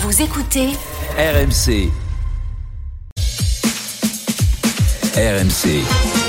Vous écoutez RMC. RMC.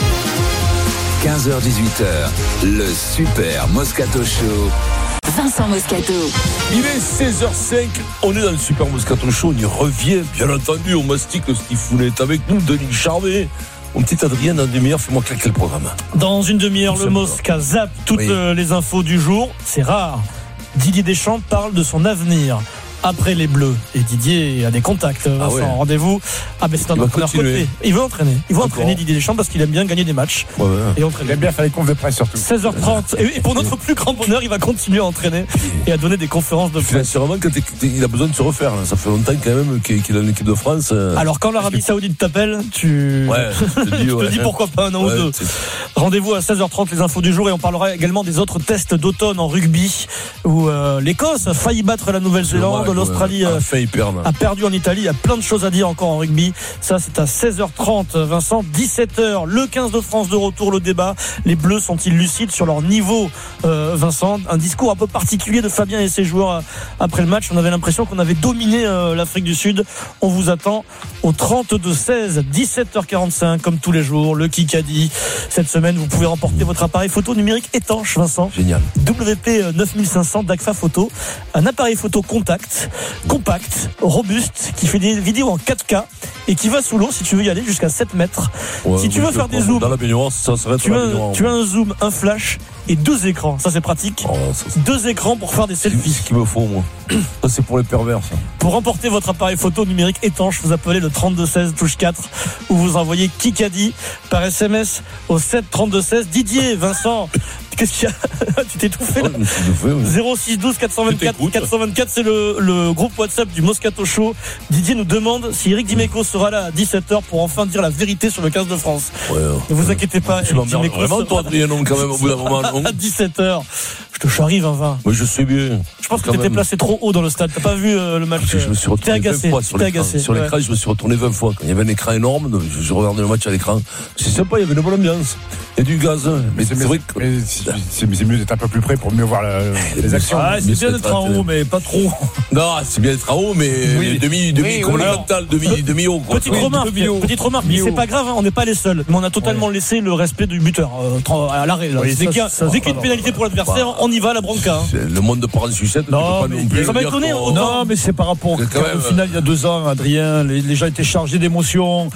15h-18h, le Super Moscato Show. Vincent Moscato. Il est 16h05, on est dans le Super Moscato Show, on y revient, bien entendu, on mastique le Stifounet avec nous, Denis Charvet. Mon petit Adrien, dans une demi-heure, fais-moi claquer le programme. Dans une demi-heure, le Mosca zappe toutes les infos du jour. C'est rare. Didier Deschamps parle de son avenir après les Bleus. Et Didier a des contacts, Vincent. Rendez-vous. C'est un entraîneur côté. Il veut entraîner. Il veut entraîner Didier Deschamps parce qu'il aime bien gagner des matchs. Et entraîner. Il aime bien faire les confs de presse surtout. 16h30. Et pour notre plus grand bonheur, il va continuer à entraîner et à donner des conférences de presse. Sûrement qu'il a besoin de se refaire. Là. Ça fait longtemps quand même qu'il est dans l'équipe de France. Alors quand l'Arabie Saoudite t'appelle, tu te dis pourquoi pas un an ou deux. Rendez-vous à 16h30, les infos du jour, et on parlera également des autres tests d'automne en rugby où l'Écosse a failli battre la Nouvelle-Zélande. L'Australie a perdu en Italie. Il y a plein de choses à dire encore en rugby. Ça, c'est à 16h30, Vincent. 17h, le 15 de France de retour, le débat. Les Bleus sont-ils lucides sur leur niveau, Vincent? Un discours un peu particulier de Fabien et ses joueurs après le match. On avait l'impression qu'on avait dominé l'Afrique du Sud. On vous attend au 32-16, 17h45, comme tous les jours. Le Kikadi. Cette semaine, vous pouvez remporter votre appareil photo numérique étanche, Vincent. Génial. WP 9500 d'Agfa Photo. Un appareil photo contact, compact, robuste, qui fait des vidéos en 4K et qui va sous l'eau si tu veux y aller jusqu'à 7 mètres. Si tu veux faire des zooms, dans la baignoire, ça serait tu as un zoom, un flash et 2 écrans. Ça, c'est pratique. 2 écrans pour faire des selfies. C'est ce qu'il me faut, moi. Ça, c'est pour les pervers, ça. Pour remporter votre appareil photo numérique étanche, vous appelez le 3216 touche 4 ou vous envoyez Kikadi par SMS au 7 3216. Didier, Vincent, qu'est-ce qu'il y a? Tu t'es étouffé là? 06 12 424 424, c'est le groupe WhatsApp du Moscato Show. Didier nous demande si Eric Dimeco sera là à 17h pour enfin dire la vérité sur le 15 de France. Ne vous inquiétez pas. Tu m'emmerdes vraiment, toi, Adrien, quand même, au bout d'un moment. À 17h. Je te charrie, 20-20. Oui, je sais bien. Je pense que t'étais placé trop haut dans le stade. T'as pas vu le match? Je me suis retourné 20 fois sur l'écran. Sur l'écran, je me suis retourné 20 fois. Quand il y avait un écran énorme, je regardais le match à l'écran. C'est sympa, il y avait une bonne ambiance. Il y a du gaz. Mais c'est vrai que. C'est mieux d'être un peu plus près pour mieux voir les actions. C'est bien d'être en haut, mais pas trop. Non, c'est bien d'être en haut, mais demi-haut. Petite remarque, mais c'est pas grave, on n'est pas les seuls. Mais on a totalement laissé le respect du buteur à l'arrêt. Dès qu'il y a une pénalité pour l'adversaire, on y va, la bronca. Le monde de parents sucette. Non, ça m'a étonné. Non, mais c'est par rapport au final, il y a 2 ans, Adrien, les gens étaient chargés d'émotions.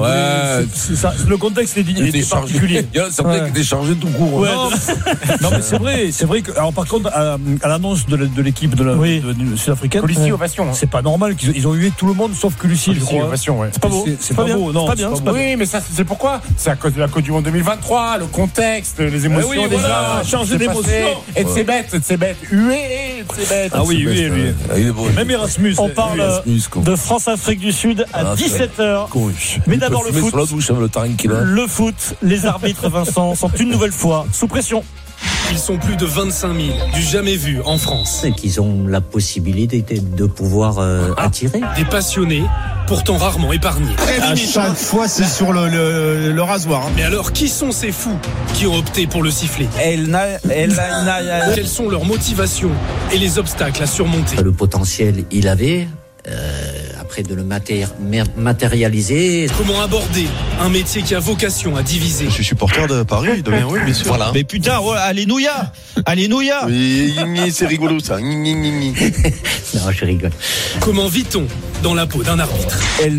Le contexte était particulier. C'est vrai qu'il était chargé tout court. Non, mais c'est vrai que, alors par contre, à l'annonce de l'équipe de sud-africaine, c'est pas normal qu'ils ont hué tout le monde sauf que Lucie, je crois. C'est pas beau. C'est pas beau, non. Oui, mais ça, c'est pourquoi? C'est à cause de la Côte du Monde 2023, le contexte, les émotions des gens. Changer d'émotion. Et de ces bêtes. Hué, de ces bêtes. Ah oui, hué, lui. Même Erasmus. On parle de France-Afrique du Sud à 17h. Mais d'abord le foot. Le foot, les arbitres, Vincent, sont une nouvelle fois sous pression. Ils sont plus de 25 000, du jamais vu en France. Et qu'ils ont la possibilité de pouvoir attirer. Des passionnés, pourtant rarement épargnés. À chaque fois, c'est sur le rasoir. Mais alors, qui sont ces fous qui ont opté pour le sifflet? Quelles sont leurs motivations et les obstacles à surmonter? Le potentiel, il avait. Après de le matérialiser. Comment aborder un métier qui a vocation à diviser? Je suis supporter de Paris, de bien, oui, bien sûr. Voilà. Mais putain, alléluia. Oui, c'est rigolo ça. Non, je rigole. Comment vit-on dans la peau d'un arbitre?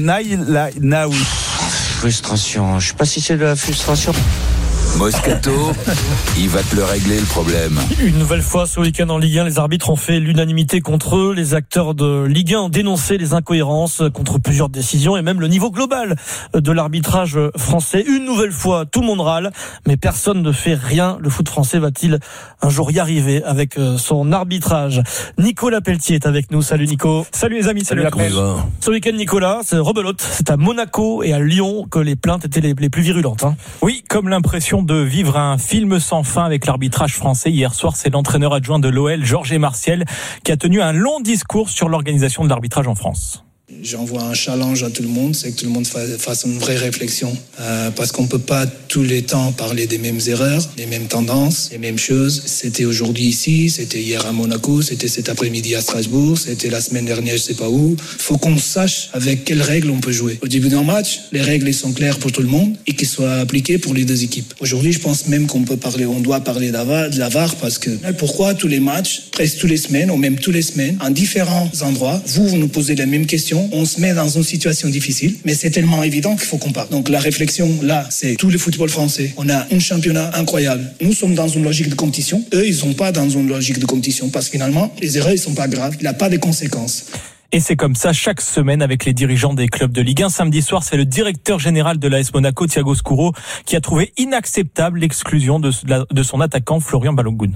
Frustration. Je sais pas si c'est de la frustration. Moscato, il va te le régler le problème. Une nouvelle fois ce week-end en Ligue 1, les arbitres ont fait l'unanimité contre eux. Les acteurs de Ligue 1 ont dénoncé les incohérences contre plusieurs décisions et même le niveau global de l'arbitrage français. Une nouvelle fois, tout le monde râle, mais personne ne fait rien. Le foot français va-t-il un jour y arriver avec son arbitrage? Nicolas Pelletier est avec nous. Salut Nico. Salut les amis, salut à tous. Ce week-end, Nicolas, c'est rebelote. C'est à Monaco et à Lyon que les plaintes étaient les plus virulentes. Oui, comme l'impression de vivre un film sans fin avec l'arbitrage français. Hier soir, c'est l'entraîneur adjoint de l'OL, Georges Martial, qui a tenu un long discours sur l'organisation de l'arbitrage en France. J'envoie un challenge à tout le monde, c'est que tout le monde fasse une vraie réflexion. Parce qu'on ne peut pas tous les temps parler des mêmes erreurs, des mêmes tendances, des mêmes choses. C'était aujourd'hui ici, c'était hier à Monaco, c'était cet après-midi à Strasbourg, c'était la semaine dernière je ne sais pas où. Il faut qu'on sache avec quelles règles on peut jouer. Au début d'un match, les règles sont claires pour tout le monde et qu'elles soient appliquées pour les deux équipes. Aujourd'hui, je pense même on doit parler de la VAR parce que pourquoi tous les matchs, presque tous les semaines, ou même tous les semaines, en différents endroits, vous nous posez la même question. On se met dans une situation difficile, mais c'est tellement évident qu'il faut qu'on parle. Donc la réflexion, là, c'est tout le football français. On a un championnat incroyable. Nous sommes dans une logique de compétition. Eux, ils sont pas dans une logique de compétition parce que finalement, les erreurs, ils sont pas graves. Il n'y a pas de conséquences. Et c'est comme ça chaque semaine avec les dirigeants des clubs de Ligue 1. Samedi soir, c'est le directeur général de l'AS Monaco, Thiago Scuro, qui a trouvé inacceptable l'exclusion de son attaquant Florian Balogun.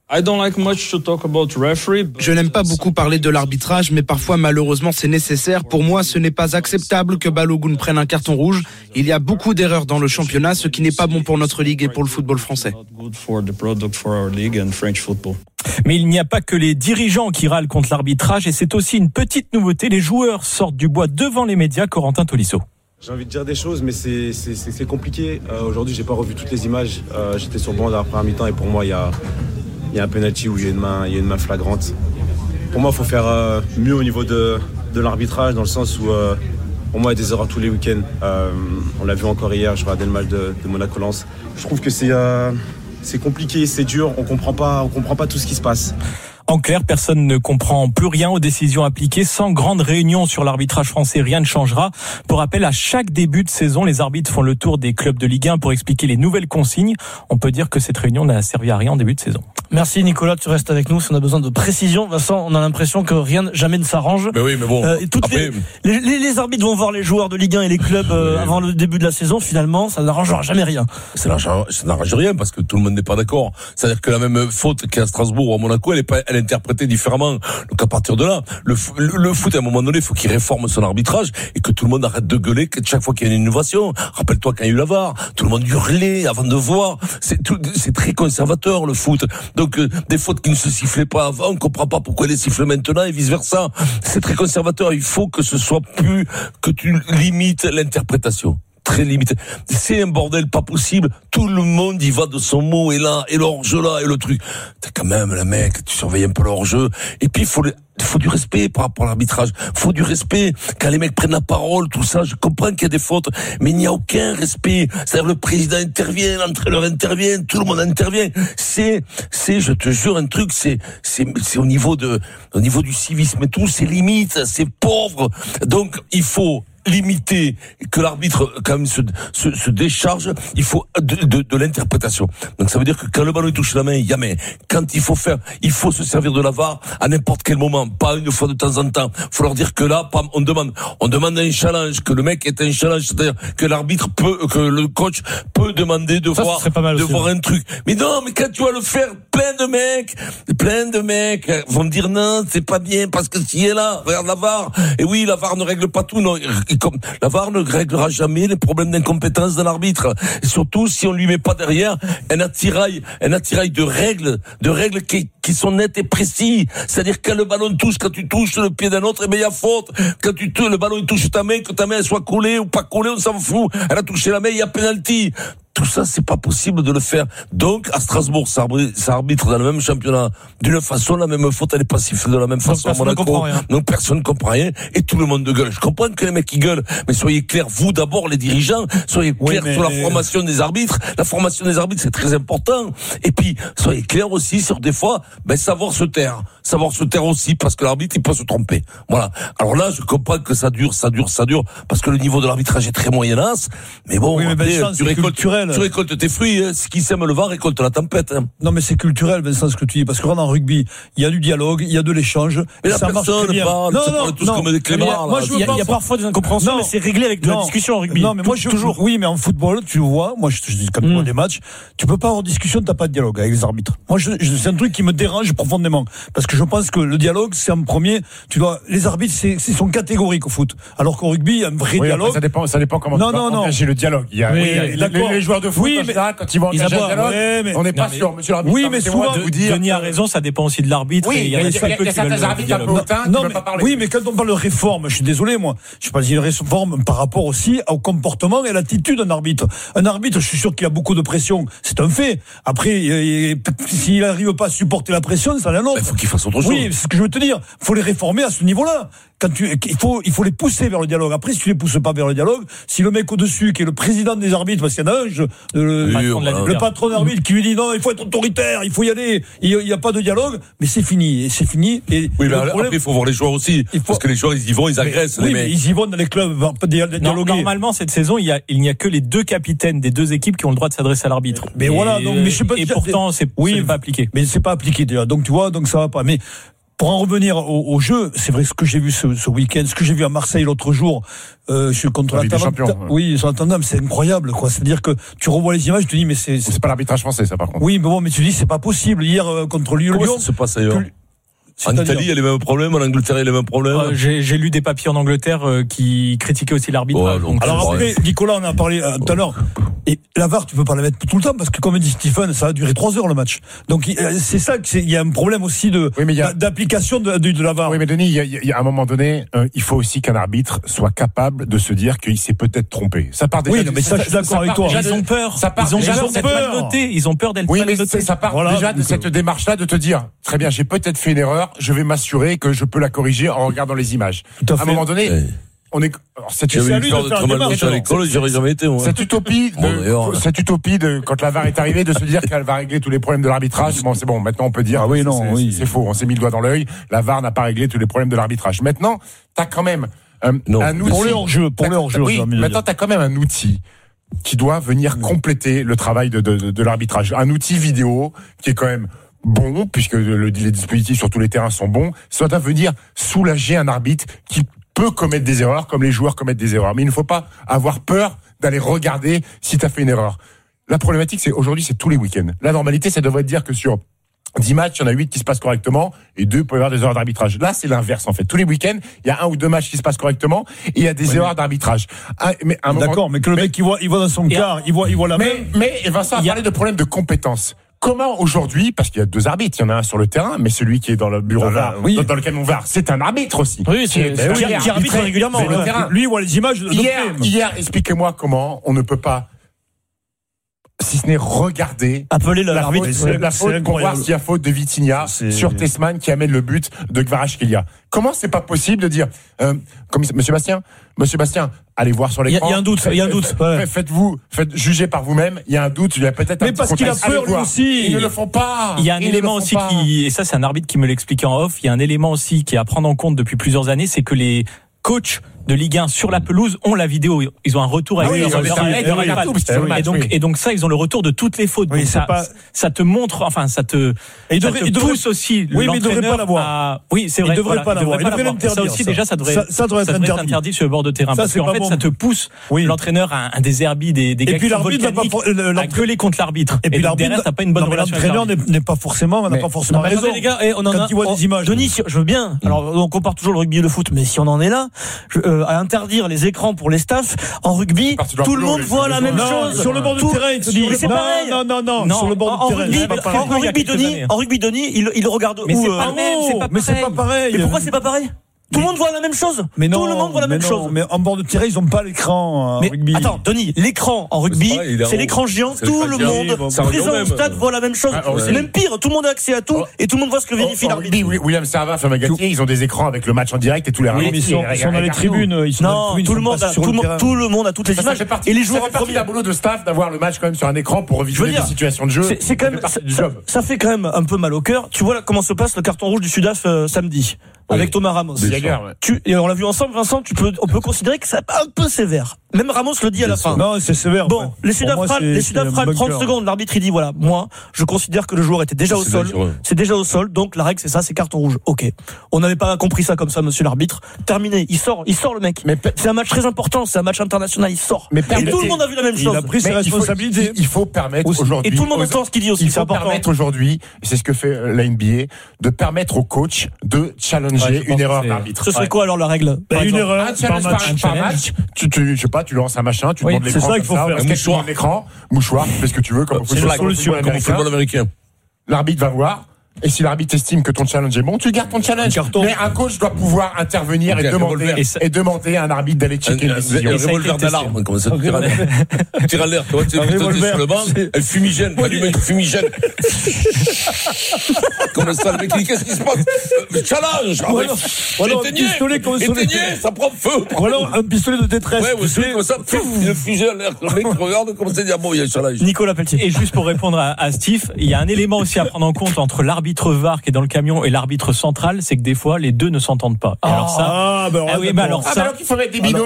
Je n'aime pas beaucoup parler de l'arbitrage, mais parfois malheureusement c'est nécessaire. Pour moi, ce n'est pas acceptable que Balogun prenne un carton rouge. Il y a beaucoup d'erreurs dans le championnat, ce qui n'est pas bon pour notre ligue et pour le football français. Mais il n'y a pas que les dirigeants qui râlent contre l'arbitrage, et c'est aussi une petite nouveauté. Les joueurs sortent du bois devant les médias. Corentin Tolisso. J'ai envie de dire des choses, mais c'est compliqué. Aujourd'hui, j'ai pas revu toutes les images. J'étais sur le banc de la première mi-temps et pour moi, il y a un penalty où il y a une main flagrante. Pour moi, il faut faire mieux au niveau de l'arbitrage, dans le sens où pour moi, il y a des erreurs tous les week-ends. On l'a vu encore hier, je regardais le match de Monaco-Lens. Je trouve que c'est compliqué, c'est dur, on comprend pas tout ce qui se passe. En clair, personne ne comprend plus rien aux décisions appliquées. Sans grande réunion sur l'arbitrage français, rien ne changera. Pour rappel, à chaque début de saison, les arbitres font le tour des clubs de Ligue 1 pour expliquer les nouvelles consignes. On peut dire que cette réunion n'a servi à rien en début de saison. Merci Nicolas, tu restes avec nous. Si on a besoin de précision, Vincent, on a l'impression que rien jamais ne s'arrange. Mais oui, mais bon. Après... les arbitres vont voir les joueurs de Ligue 1 et les clubs avant le début de la saison. Finalement, ça n'arrangera jamais rien. Ça n'arrange rien parce que tout le monde n'est pas d'accord. C'est-à-dire que la même faute qu'à Strasbourg ou à Monaco, elle est interprétée différemment. Donc à partir de là, le foot à un moment donné, il faut qu'il réforme son arbitrage et que tout le monde arrête de gueuler chaque fois qu'il y a une innovation. Rappelle-toi quand il y a eu la VAR, tout le monde hurlait avant de voir. C'est très conservateur le foot. Donc des fautes qui ne se sifflaient pas avant, on ne comprend pas pourquoi les sifflent maintenant et vice versa. C'est très conservateur. Il faut que ce soit plus que tu limites l'interprétation. Très limité. C'est un bordel pas possible. Tout le monde y va de son mot et là, et l'hors-jeu là, et le truc. T'as quand même, le mec, tu surveilles un peu l'hors-jeu. Et puis, il faut du respect par rapport à l'arbitrage. Faut du respect. Quand les mecs prennent la parole, tout ça, je comprends qu'il y a des fautes, mais il n'y a aucun respect. C'est-à-dire, le président intervient, l'entraîneur intervient, tout le monde intervient. C'est, je te jure, un truc, c'est au niveau du civisme et tout, c'est limite, c'est pauvre. Donc, il faut limiter, que l'arbitre quand même se décharge, il faut de l'interprétation. Donc ça veut dire que quand le ballon touche la main, il y a main. Quand il faut se servir de la VAR à n'importe quel moment, pas une fois de temps en temps. Faut leur dire que là, on demande un challenge, que le mec est un challenge, c'est-à-dire que que le coach peut demander de voir un truc. Mais non, mais quand tu vas le faire, plein de mecs vont me dire non, c'est pas bien parce que s'il est là, regarde la VAR. Et oui, la VAR ne règle pas tout, non. La VAR ne réglera jamais les problèmes d'incompétence de l'arbitre. Et surtout, si on lui met pas derrière un attirail de règles qui sont nettes et précis. C'est-à-dire quand le ballon touche, quand tu touches le pied d'un autre, il y a faute. Quand le ballon il touche ta main, que ta main elle soit collée ou pas collée, on s'en fout. Elle a touché la main, il y a penalty. Tout ça, c'est pas possible de le faire. Donc, à Strasbourg, ça arbitre dans le même championnat. D'une façon, la même faute, elle est pas sifflée de la même façon à Monaco. Donc, personne ne comprend rien. Et tout le monde gueule. Je comprends que les mecs, ils gueulent. Mais soyez clairs, vous d'abord, les dirigeants. Soyez clairs sur la formation des arbitres. La formation des arbitres, c'est très important. Et puis, soyez clairs aussi sur des fois, savoir se taire. Savoir se taire aussi, parce que l'arbitre, il peut se tromper. Voilà. Alors là, je comprends que ça dure, parce que le niveau de l'arbitrage est très moyennasse. Mais bon, tu récoltes tes fruits, hein. Ce qui sème le vent récolte la tempête. Hein. Non, mais c'est culturel, Vincent, ce que tu dis. Parce que en rugby, il y a du dialogue, il y a de l'échange. Mais ça marche très bien. Tous comme des clébards. Il y a parfois des incompréhensions, mais c'est réglé avec de la discussion en rugby. Non, mais toujours. Oui, mais en football, tu vois, moi, je dis quand tu vois des matchs, tu peux pas avoir discussion, t'as pas de dialogue avec les arbitres. Moi, c'est un truc qui me dérange profondément. Parce que je pense que le dialogue, c'est en premier, les arbitres, ils sont catégoriques au foot. Alors qu'au rugby, il y a un vrai dialogue. Ça dépend comment tu vas engager le dialogue. Les joueurs de foot, en général, quand ils vont engager un dialogue, on n'est pas sûr, monsieur l'arbitre. Oui, mais souvent, Denis a raison, ça dépend aussi de l'arbitre. Oui, il y a certains arbitres un peu hautains qui ne veulent pas parler. Oui, mais quand on parle de réforme, je suis désolé, moi, je parle d'une réforme par rapport aussi au comportement et à l'attitude d'un arbitre. Un arbitre, je suis sûr qu'il a beaucoup de pression, c'est un fait. Après, s'il n'arrive pas à supporter la pression, ça l'est un autre. Il faut qu'il fasse autre chose. Oui, c'est ce que je veux te dire. Il faut les réformer à ce niveau-là. Il faut les pousser vers le dialogue. Après, si tu les pousses pas vers le dialogue, si le mec au-dessus, qui est le président des arbitres, parce qu'il y en a un, le patron d'arbitre qui lui dit non, il faut être autoritaire, il faut y aller, il n'y a pas de dialogue, mais c'est fini. Et oui, mais après, il faut voir les joueurs aussi. Parce que les joueurs, ils y vont, ils agressent les mecs. Ils y vont dans les clubs, dialoguer. Normalement, cette saison, il n'y a que les 2 capitaines des 2 équipes qui ont le droit de s'adresser à l'arbitre. Mais voilà, donc, mais je sais pas. Et pourtant, c'est pas appliqué. Mais c'est pas appliqué déjà. Donc tu vois, donc ça va pas. Mais pour en revenir au jeu, c'est vrai ce que j'ai vu ce week-end, ce que j'ai vu à Marseille l'autre jour, je suis contre la table. Oui, sur la table, c'est incroyable, quoi. C'est-à-dire que tu revois les images, tu te dis, mais c'est pas l'arbitrage français, ça, par contre. Oui, mais bon, mais tu te dis, c'est pas possible. Hier, contre Lyon. Comment ça se passe ailleurs? En Italie, il y a les mêmes problèmes. En Angleterre, il y a les mêmes problèmes. J'ai lu des papiers en Angleterre qui critiquaient aussi l'arbitrage. Alors après, Nicolas, on en a parlé tout à l'heure. Et la VAR, tu peux pas la mettre tout le temps parce que, comme dit Stephen, ça va durer 3 heures le match. Donc c'est ça qu'il y a un problème aussi d'application de la VAR. Oui, mais Denis, il y a un moment donné, il faut aussi qu'un arbitre soit capable de se dire qu'il s'est peut-être trompé. Ça part déjà. Oui, mais ça, je suis d'accord avec toi. Ils ont peur. Ils ont peur d'être mal notés. Ça part déjà de cette démarche-là de te dire, très bien, j'ai peut-être fait une erreur. Je vais m'assurer que je peux la corriger en regardant les images. À un moment donné, on est. Cette utopie de quand la VAR est arrivée de se dire qu'elle va régler tous les problèmes de l'arbitrage. Bon, c'est bon. Maintenant, on peut dire. C'est faux. On s'est mis le doigt dans l'œil. La VAR n'a pas réglé tous les problèmes de l'arbitrage. Maintenant, t'as quand même un outil. Pour le hors-jeu. Oui. Maintenant, t'as quand même un outil qui doit venir compléter le travail de l'arbitrage. Un outil vidéo qui est quand même bon, puisque les dispositifs sur tous les terrains sont bons, ça doit venir soulager un arbitre qui peut commettre des erreurs, comme les joueurs commettent des erreurs. Mais il ne faut pas avoir peur d'aller regarder si tu as fait une erreur. La problématique, c'est aujourd'hui, c'est tous les week-ends. La normalité, ça devrait dire que sur 10 matchs, il y en a 8 qui se passent correctement et 2 peuvent avoir des erreurs d'arbitrage. Là, c'est l'inverse, en fait. Tous les week-ends, il y a 1 ou 2 matchs qui se passent correctement et il y a des erreurs d'arbitrage. D'accord, mais que le mec, il voit dans son quart, il voit la même. Mais Vincent a parlé de problème de compétence. Comment aujourd'hui, parce qu'il y a 2 arbitres, il y en a un sur le terrain, mais celui qui est dans le bureau VAR, dans le camion VAR, c'est un arbitre aussi. Oui, qui arbitre régulièrement. Lui, il voit les images. Hier, expliquez-moi comment on ne peut pas, si ce n'est regarder, appeler la faute pour voir s'il y a faute de Vitinha sur Tessman qui amène le but de Kvaratskhelia. Comment c'est pas possible de dire, comme Monsieur Bastien, allez voir sur l'écran. Il y a un doute. Faites juger par vous-même. Il y a un doute. Il y a peut-être. Mais parce qu'il a peur lui aussi. Ils ne le font pas. Il y a un élément aussi et ça c'est un arbitre qui me l'expliquait en off. Il y a un élément aussi qui est à prendre en compte depuis plusieurs années, c'est que les coachs de Ligue 1 sur la pelouse ont la vidéo, ils ont un retour avec et donc ça ils ont le retour de toutes les fautes. Oui, ça te montre, enfin ça te pousse aussi. Oui, mais il devrait pas l'avoir. Oui, c'est vrai. Il devrait pas l'avoir. Ça aussi déjà ça devrait être interdit sur le bord de terrain parce qu'en fait ça te pousse l'entraîneur à un désherbie des gars qui sont volcaniques à gueuler contre l'arbitre. Et puis derrière t'as pas une bonne relation. L'entraîneur n'a pas forcément raison. Les gars, quand tu vois des images. Denis, je veux bien. Alors on compare toujours le rugby et le foot, mais si on en est là, à interdire les écrans pour les staffs en rugby, tout le monde voit la même chose. Sur le bord du terrain, il te dit. Mais c'est pareil. Non. Sur le bord du terrain. En rugby, Denis, il regarde où? Mais c'est pas pareil. Mais pourquoi c'est pas pareil? Tout le monde voit la même chose. Mais non, tout le monde voit la même chose. Mais en bord de terrain, ils ont pas l'écran en rugby. Attends, Denis, l'écran en rugby, c'est l'écran géant. Tout le monde, présent au stade, voit la même chose. C'est même pire. Tout le monde a accès à tout et tout le monde voit ce que vérifie l'arbitre. William Servat, Fabien Galtier, ils ont des écrans avec le match en direct et tous les ralentis. Ils sont dans les tribunes. Non, tout le monde a toutes les images. Et les joueurs partie d'un boulot de staff d'avoir le match quand même sur un écran pour revisualiser des situations de jeu. C'est quand même, ça fait quand même un peu mal au cœur. Tu vois comment se passe le carton rouge du Sudaf samedi. Avec Thomas Ramos. Et on l'a vu ensemble, Vincent, on peut considérer que c'est un peu sévère. Même Ramos le dit à la fin. Non, c'est sévère. Bon, les Sudafrales 30 secondes, l'arbitre il dit voilà, moi, je considère que le joueur était déjà au sol. C'est déjà au sol, donc la règle c'est ça, c'est carton rouge. OK. On n'avait pas compris ça comme ça, monsieur l'arbitre. Terminé, il sort le mec. C'est un match très important, c'est un match international, il sort. Et tout le monde a vu la même chose. Il a pris ses responsabilités. Il faut permettre aujourd'hui. Et tout le monde entend ce qu'il dit aussi. Il faut permettre aujourd'hui, c'est ce que fait la NBA, de permettre aux coachs de challenger infliger une erreur d'arbitre. Ce serait quoi alors la règle? Une erreur un challenge par match. Je sais pas, tu lances un machin, tu demandes l'écran. C'est ça qu'il faut faire. Un mouchoir, tu fais ce que tu veux, comme c'est la solution comme au football américain. L'arbitre va voir. Et si l'arbitre estime que ton challenge est bon, tu gardes ton challenge. Mais un coach doit pouvoir intervenir et demander à un arbitre d'aller checker une décision. Un revolver d'alarme, comme ça, tire à l'air. Tu vois, tu es sur le banc, elle fumigène, allumé une fumigène. Comme ça, le mec, qu'est-ce qui se passe? Challenge! Éteignez, ça prend feu! Ou alors un pistolet de détresse. Ouais, aussi, comme ça, une fusée à l'air. Le mec regarde comme ça, dit, ah bon, il y a un challenge. Nicolas Pelletier. Et juste pour répondre à Steve, il y a un élément aussi à prendre en compte entre l'arbitre VAR qui est dans le camion et l'arbitre central, c'est que des fois les deux ne s'entendent pas. Alors ça, alors qu'il faut mettre des binômes.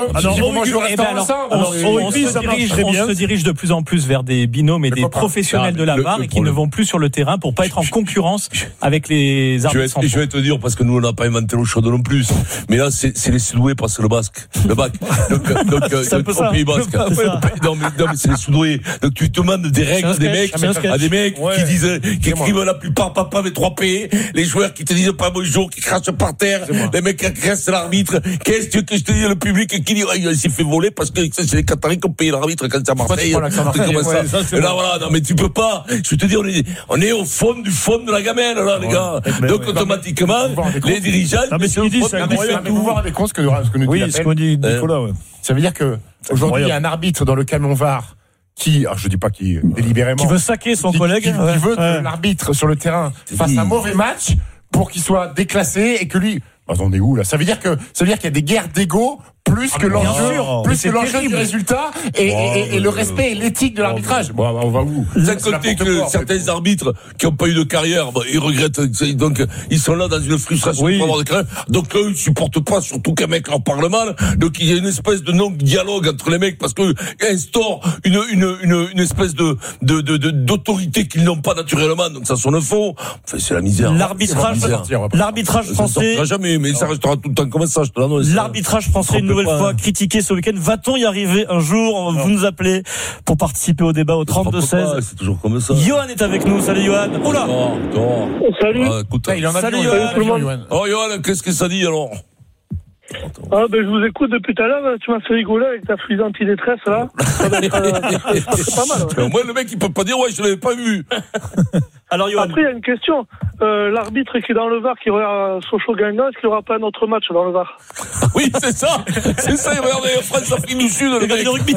On se dirige de plus en plus vers des binômes et des professionnels de la VAR et qui ne vont plus sur le terrain pour pas être en concurrence avec les arbitres centraux. Je vais te dire parce que nous on n'a pas inventé l'eau chaude non plus. Mais là c'est les Sudoués parce que le bac. Donc au Pays Basque. Non mais c'est les Sudoués. Donc tu demandes des règles des mecs à des mecs qui écrivent la plupart papa avec 3P, les joueurs qui te disent pas bonjour, qui crachent par terre, les mecs qui agressent l'arbitre. Qu'est-ce que je te dis, le public qui dit il s'est fait voler parce que c'est les Qataris qui ont payé l'arbitre quand c'est à Marseille. Et là voilà, non mais tu peux pas. Je te dis on est au fond de la gamelle là les gars. Donc automatiquement les dirigeants. Non mais ce qu'il dit c'est incroyable. Vous vous rendez compte ce que nous dit. Oui, ce qu'on dit Nicolas. Ça veut dire que aujourd'hui il y a un arbitre dans le camion VAR qui, alors je dis pas qui délibérément, qui veut saquer son collègue, qui veut que l'arbitre sur le terrain fasse un mauvais match pour qu'il soit déclassé et que lui, on est où là? Ça veut dire qu'il y a des guerres d'ego plus que l'enjeu du résultat et le respect et l'éthique de l'arbitrage. Bon, on va où? D'un côté que certains arbitres qui n'ont pas eu de carrière, ils regrettent, donc ils sont là dans une frustration pour avoir de carrière. Donc eux, ils supportent pas, surtout qu'un mec leur parle mal. Donc il y a une espèce de non-dialogue entre les mecs parce que instaure une espèce d'autorité qu'ils n'ont pas naturellement. Donc ça sonne faux. Enfin, c'est la misère. L'arbitrage français. Ça jamais, mais ça restera tout le temps comme ça. Je te l'annonce. L'arbitrage français une nouvelle fois critiqué ce week-end. Va-t-on y arriver un jour? Vous nous appelez pour participer au débat au 32-16. C'est toujours comme ça. Johan est avec nous. Salut Johan. Oula. Salut. Il en a salut Johan. Oh Johan, qu'est-ce que ça dit alors? Je vous écoute depuis tout à l'heure, tu m'as fait rigoler avec ta fusée anti-détresse là. C'est pas mal. Ouais. Moi le mec il peut pas dire je l'avais pas vu. Alors Johan. Après il y a une question. L'arbitre qui est dans le VAR qui regarde Sochaux-Guingamp, est-ce qu'il n'y aura pas un autre match dans le VAR? Oui c'est ça. Regardez France-Afrique du Sud le mec de rugby.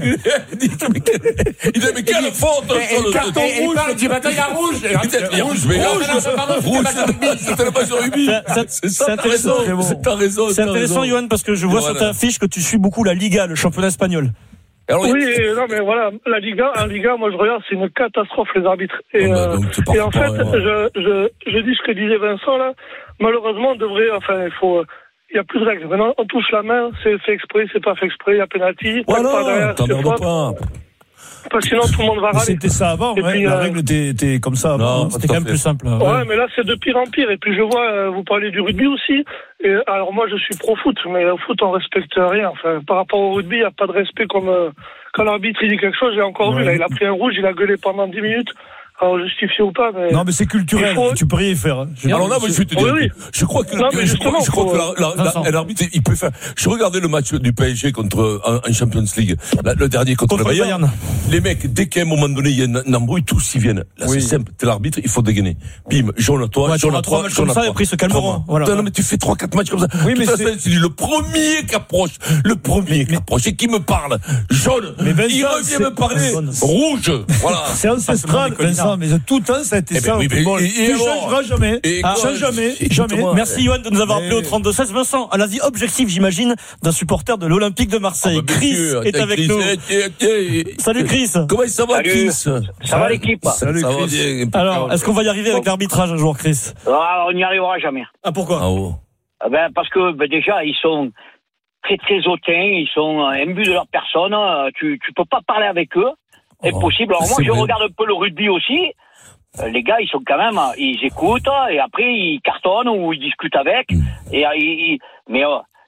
Il dit mais quelle faute. Le carton rouge. Il dit maintenant il y a rouge. Rouge. C'était le match de rugby. C'est intéressant. T'as raison. C'est intéressant, Johan, parce que je vois sur ta fiche que tu suis beaucoup la Liga, le championnat espagnol. Alors, oui, non, mais voilà, en Liga, moi je regarde, c'est une catastrophe les arbitres. Et en fait, je dis ce que disait Vincent là. Malheureusement, il y a plus de règles. Maintenant, on touche la main, c'est fait exprès, c'est pas fait exprès, il y a penalty. Voilà, t'emmerdes pas. Parce que sinon tout le monde va râler. C'était ça avant, la règle était comme ça avant. Non, c'était quand même plus simple. Ouais, mais là c'est de pire en pire. Et puis je vois, vous parlez du rugby aussi. Et alors moi je suis pro foot, mais au foot on respecte rien. Enfin, par rapport au rugby, il n'y a pas de respect comme quand l'arbitre il dit quelque chose. J'ai encore vu, là, il a pris un rouge, il a gueulé pendant 10 minutes. Alors justifié ou pas, mais... Non, mais c'est culturel, tu peux rien y faire. Alors là, moi, je vais te dire, je crois que l'arbitre, il peut faire... Je regardais le match du PSG contre un Champions League, le dernier contre le Bayern. Les mecs, dès qu'à un moment donné, il y a une embrouille, tous y viennent. Là, c'est simple, t'es l'arbitre, il faut dégainer. Bim, jaune à toi, jaune à toi, jaune à toi. Et après, ils se calmeront. Non, mais tu fais 3-4 matchs comme ça. Oui, mais c'est le premier qui approche, et qui me parle. Jaune. Il revient me parler. Rouge. Voilà. C'est ancestral, Vincent. Mais tout le temps, ça a été ça. Tu changeras jamais. Jamais. Merci, Johan, de nous avoir appelé au 32-16. Vincent, à l'avis objectif, j'imagine, d'un supporter de l'Olympique de Marseille. Chris est avec nous. Salut, Chris. Comment ça va, Chris? Ça va, l'équipe? Salut, Chris. Alors, est-ce qu'on va y arriver avec l'arbitrage un jour, Chris? On n'y arrivera jamais. Ah, pourquoi? Parce que, déjà, ils sont très, très hautains. Ils sont imbus de leur personne. Tu peux pas parler avec eux. Impossible. Alors moi, je regarde un peu le rugby aussi. Les gars, ils sont quand même, ils écoutent et après ils cartonnent ou ils discutent avec. Mais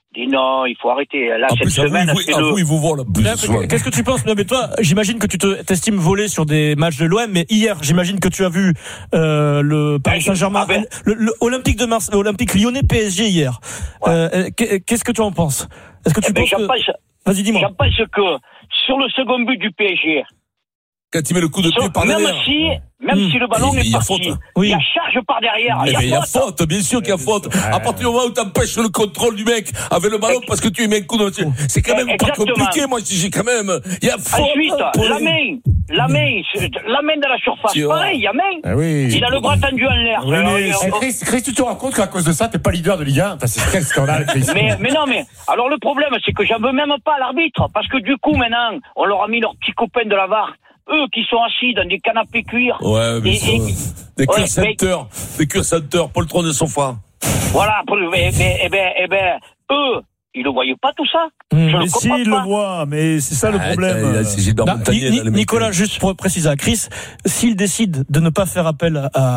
Dis non, il faut arrêter. Là, cette semaine, il vous vole. Qu'est-ce que tu penses? Mais toi, j'imagine que tu t'estimes volé sur des matchs de l'OM, mais hier, j'imagine que tu as vu le Paris Saint-Germain, le Olympique de Marseille, Olympique Lyonnais PSG hier. Ouais. Qu'est-ce que tu en penses? Est-ce que tu penses Vas-y, dis-moi. J'en pense que sur le second but du PSG, quand il met le coup de pied par derrière. Même si le ballon est parti, il y a charge par derrière. Il y a faute, bien sûr qu'il y a faute. À partir du moment où tu empêches le contrôle du mec avec le ballon parce que tu lui mets un coup de pied, c'est quand même pas compliqué. Moi, j'ai quand même. Il y a faute. Ensuite, la main dans la surface. Pareil, il y a main. Il a le bras tendu en l'air. Chris, tu te rends compte qu'à cause de ça, t'es pas leader de Ligue 1? C'est quel scandale, Chris. Mais non, alors le problème, c'est que j'en veux même pas à l'arbitre. Parce que du coup, maintenant, on leur a mis leurs petits copains de la VAR. Eux qui sont assis dans des canapés cuir. Ouais, mais des cuir centers, pas le trône de sofa. Voilà, eux, ils le voyaient pas tout ça. Mais si, ils le voient, mais c'est ça le problème. Nicolas, juste pour préciser à Chris, s'il décide de ne pas faire appel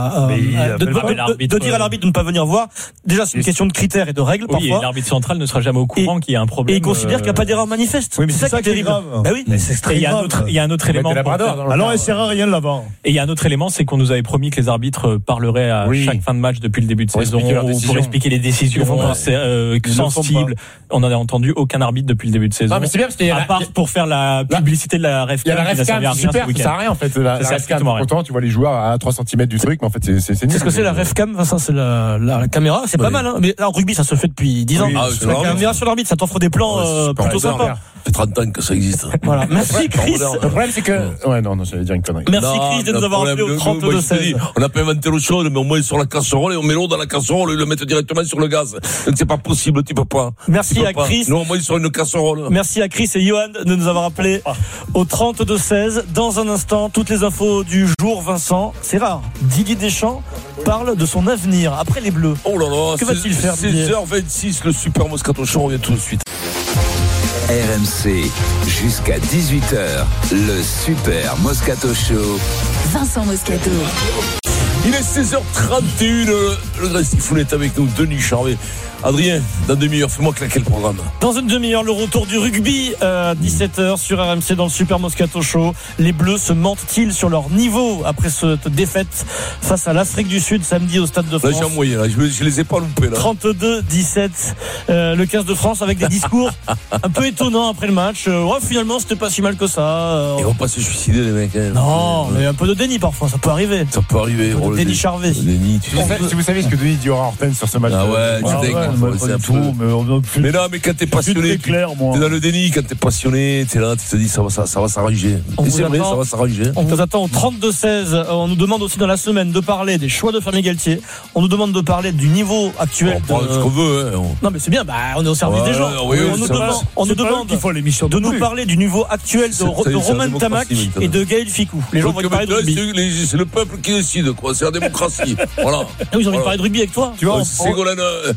de dire à l'arbitre de ne pas venir voir, déjà c'est une question de critères et de règles parfois. Et l'arbitre central ne sera jamais au courant qu'il y a un problème. Et il considère qu'il n'y a pas d'erreur manifeste. Oui, mais c'est ça qui est grave. Bah oui, mais c'est très grave. Il y a un autre élément. Alors, il sert à rien de l'avoir. Et il y a un autre élément, c'est qu'on nous avait promis que les arbitres parleraient à chaque fin de match depuis le début de saison pour expliquer les décisions sensibles. On n'en a entendu aucun arbitre depuis le début de saison. Non, mais c'est bien parce qu'il y a à part pour faire la publicité de la RefCam. Il y a la RefCam, c'est super, ça sert à rien en fait. La RefCam, content, tu vois les joueurs à 3 cm du truc, mais en fait c'est nul. C'est ce que c'est la RefCam, Vincent, c'est la caméra, c'est pas mal, hein. Mais là, en rugby, ça se fait depuis 10 ans. La caméra sur l'arbitre, ça t'offre des plans plutôt sympas. Ça fait 30 ans que ça existe. Voilà. Merci Chris. Le problème c'est que non, j'allais dire une connerie. Merci Chris de nous avoir appelé au 32-16. On n'a pas inventé l'eau chaude, mais au moins sur la casserole et on met l'eau dans la casserole et le mettre directement sur le gaz. Donc c'est pas possible, tu peux pas. Merci à Chris. Non, au moins sur une casserole. Merci à Chris et Johan de nous avoir appelé au 32-16. Dans un instant, toutes les infos du jour, Vincent. C'est rare. Didier Deschamps parle de son avenir après les Bleus. Oh là là. Que va-t-il faire, 16h26, le Super Moscato Show, on revient tout de suite. RMC, jusqu'à 18h, le Super Moscato Show. Vincent Moscato. Il est 16h31, le Grand Stifounet est avec nous, Denis Charvet. Adrien, dans demi-heure, fais-moi claquer le programme. Dans une demi-heure, le retour du rugby à 17h sur RMC dans le Super Moscato Show. Les Bleus se mentent-ils sur leur niveau après cette défaite face à l'Afrique du Sud samedi au Stade de France? Là, j'ai un moyen, là. Je les ai pas loupés, là. 32-17, le 15 de France avec des discours un peu étonnants après le match. Finalement, c'était pas si mal que ça. Ils vont pas se suicider, les mecs. Hein. Non, mais un peu de déni parfois, ça peut arriver. Ça peut arriver. Denis Charvet. Si vous savez ce que Denis dit aura Hortense sur ce match. Ah ouais, c'est un tout, mais non, mais quand t'es passionné, t'es dans le déni, quand t'es passionné, t'es là, tu te dis ça va s'arranger. Et c'est vrai, ça va s'arranger. On vous attend au 32-16. On nous demande aussi dans la semaine de parler des choix de Fabien Galtier. On nous demande de parler du niveau actuel. On ce qu'on veut. Non, mais c'est bien, on est au service des gens. On nous demande de nous parler du niveau actuel de Romain Tamac et de Gaël Ficou. Les gens vont parler de rugby. C'est le peuple qui décide, quoi. C'est la démocratie. Voilà. Ils ont envie de parler de rugby avec toi. Tu vois, Ségolène,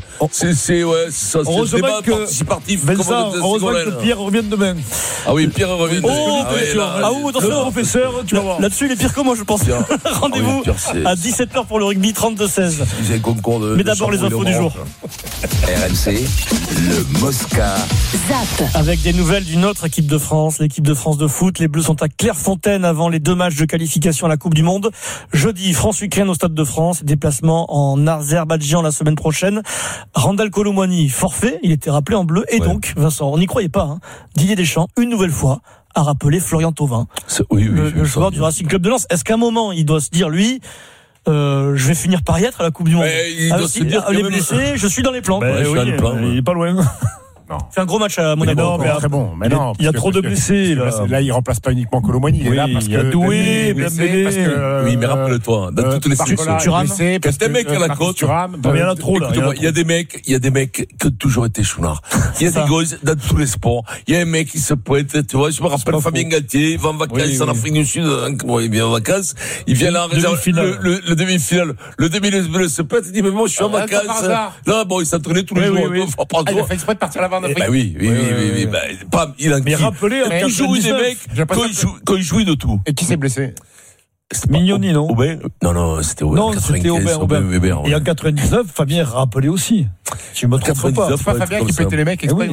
c'est le débat participatif. Heureusement que Pierre revienne demain. Ah oui, Pierre revient demain. Attention, professeur, tu vas voir. Là-dessus, il est pire que moi, je pense. Rendez-vous à 17h pour le rugby 32-16. Mais d'abord, les infos du jour. RMC, le Mosca. Zap. Avec des nouvelles d'une autre équipe de France, l'équipe de France de foot. Les Bleus sont à Clairefontaine avant les 2 matchs de qualification à la Coupe du Monde. Jeudi, France-Ukraine au Stade de France. Déplacement en Azerbaïdjan la semaine prochaine. Randal Kolo Muani, forfait, il était rappelé en bleu. Et donc, Vincent, on n'y croyait pas, hein. Didier Deschamps, une nouvelle fois, a rappelé Florian Thauvin, le joueur du Racing Club de Lens. Est-ce qu'à un moment, il doit se dire, lui, je vais finir par y être à la Coupe du Monde? Il doit se dire les blessés, je suis dans les plans. Il est pas loin. Non. Fait un gros match à Monaco. Non, mais très bon. Mais non, il y a trop de blessés. Là, il remplace pas uniquement Kolo Muani. Il est là parce que doué, oui, mais rappelle-toi, dans toutes les situations, quand t'es mec à la côte, il y en a trop là. Il y a des mecs qui ont toujours été chounards. Il y a des gosses dans tous les sports. Il y a un mec qui se pointe, tu vois, je me rappelle Fabien Galtier, il va en vacances en Afrique du Sud, il vient en vacances, il vient là en réserve, le demi-finale. Le demi-finale se pète, il dit, mais moi, je suis en vacances. Là, bon, il s'entraînait tous les jours. Il a fait exprès de partir là-bas. Bah oui. Il a mais rappelez, toujours eu des mecs quand ils jouaient de tout. Et qui s'est blessé? Mignoni, non? Aubin? Non, c'était Aubin. Non, c'était Aubin. Weber. Et en 99, Fabien rappelé aussi. Tu me trompes pas. C'est pas Fabien qui pétait les mecs exprès.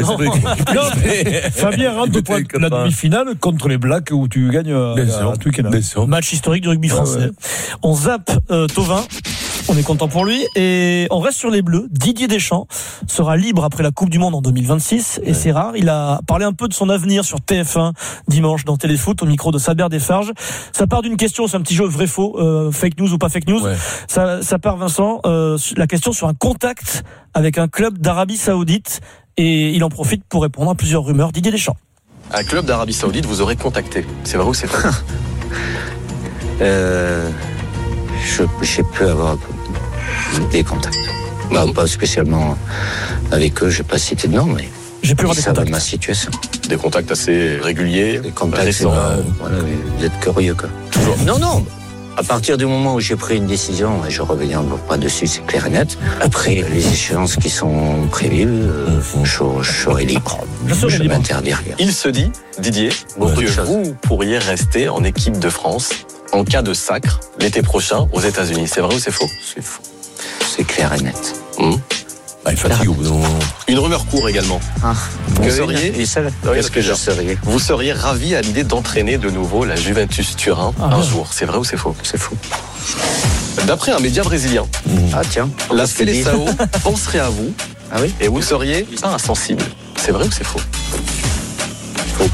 Fabien rentre pour la demi-finale contre les Blacks où tu gagnes à Twickenham. Match historique du rugby français. On zappe Thauvin. On est content pour lui et on reste sur les Bleus. Didier Deschamps sera libre après la Coupe du Monde en 2026 et c'est rare. Il a parlé un peu de son avenir sur TF1 dimanche dans Téléfoot au micro de Saber Desfarges. Ça part d'une question, c'est un petit jeu vrai-faux, fake news ou pas fake news. Ça part, Vincent, la question sur un contact avec un club d'Arabie Saoudite et il en profite pour répondre à plusieurs rumeurs. Didier Deschamps. Un club d'Arabie Saoudite vous aurait contacté. C'est vrai ou c'est faux? J'ai pu avoir des contacts. Pas spécialement avec eux, je vais pas citer de nom, mais j'ai pu avoir des contacts. Ma situation. Des contacts assez réguliers. Des contacts, vous êtes curieux, quoi. Non. À partir du moment où j'ai pris une décision, et je reviens pas dessus, c'est clair et net. Après les échéances qui sont prévues, je serai libre. Je m'interdis rien. Il se dit, Didier, que vous pourriez rester en équipe de France en cas de sacre l'été prochain aux États-Unis. C'est vrai ou c'est faux? C'est faux. C'est clair et net. Il fatigue au bout d'un moment. Une rumeur court également. Vous seriez, qu'est-ce que je serais? Vous seriez ravi à l'idée d'entraîner de nouveau la Juventus Turin un jour. C'est vrai ou c'est faux? C'est faux. D'après un média brésilien, la Seleção penserait à vous et vous seriez insensible. C'est vrai ou c'est faux? Faux.